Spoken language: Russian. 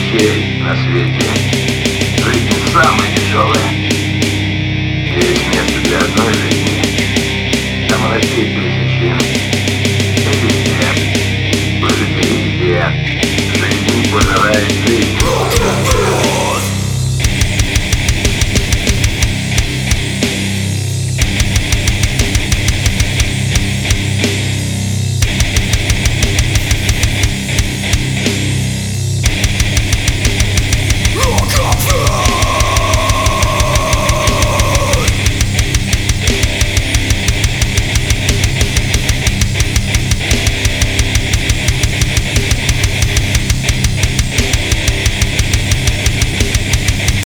вещей на свете. Жизнь самая тяжелая. Есть место для одной жизни. Там России тысячи. И везде. Вы же везде. Жизнь пожирает